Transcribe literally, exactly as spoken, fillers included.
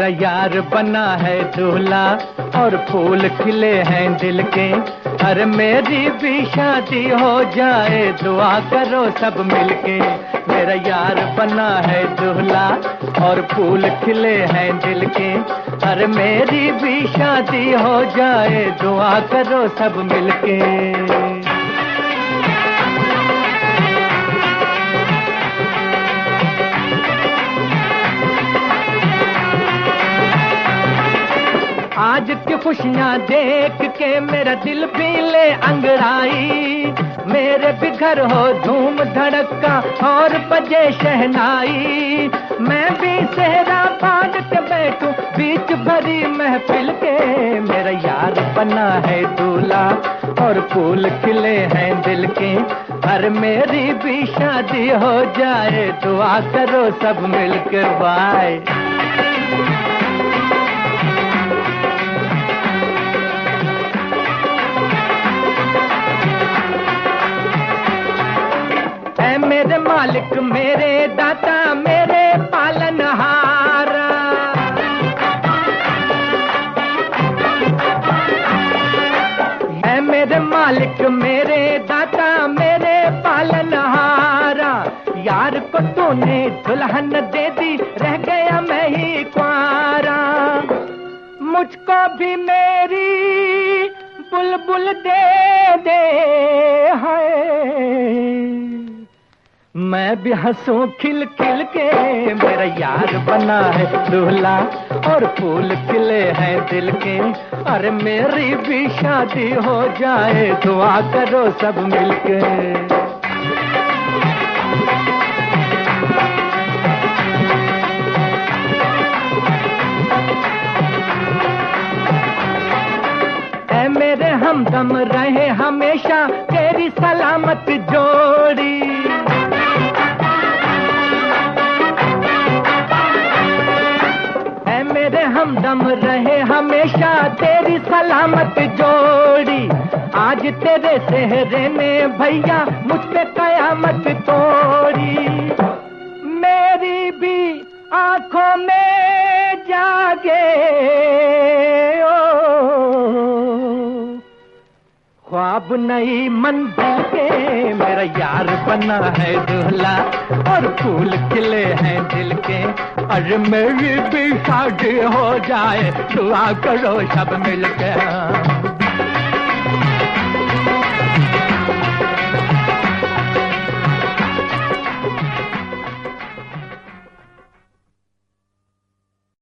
मेरा यार बना है दूल्हा और फूल खिले हैं दिल के। अरे मेरी भी शादी हो जाए दुआ करो सब मिलके। मेरा यार बना है दूल्हा और फूल खिले हैं दिल के। अरे मेरी भी शादी हो जाए दुआ करो सब मिलके। आज की खुशियाँ देख के मेरा दिल भी ले अंगड़ाई। मेरे भी घर हो धूम धड़का और बजे शहनाई। मैं भी सेहरा बांध के बैठूं बीच भरी महफिल के। मेरा यार बना है दूल्हा और फूल खिले हैं दिल के। अरे मेरी भी शादी हो जाए दुआ करो सब मिलकर बाय। मेरे मालिक मेरे दाता मेरे पालनहारा। है मेरे मालिक मेरे दाता मेरे पालनहारा। यार को तूने दुल्हन दे दी रह गया मैं ही कुंवारा। मुझको भी मेरी बुलबुल दे दे है। मैं भी हंसूं खिल खिल के। मेरा यार बना है दूल्हा और फूल खिले हैं दिल के। अरे मेरी भी शादी हो जाए दुआ करो सब मिलके। ऐ मेरे हमदम रहे हमेशा तेरी सलामत जोड़ी। मेरे हमदम रहे हमेशा तेरी सलामत जोड़ी। आज तेरे सेहरे ने भैया मुझ पे कयामत तोड़ी। मेरी भी आंखों में जागे ओ ख्वाब नई मंजिल के। मेरा यार बना है दूल्हा और फूल खिले हैं दिल के। अरे मेरी भी शादी हो जाए दुआ करो सब मिलके।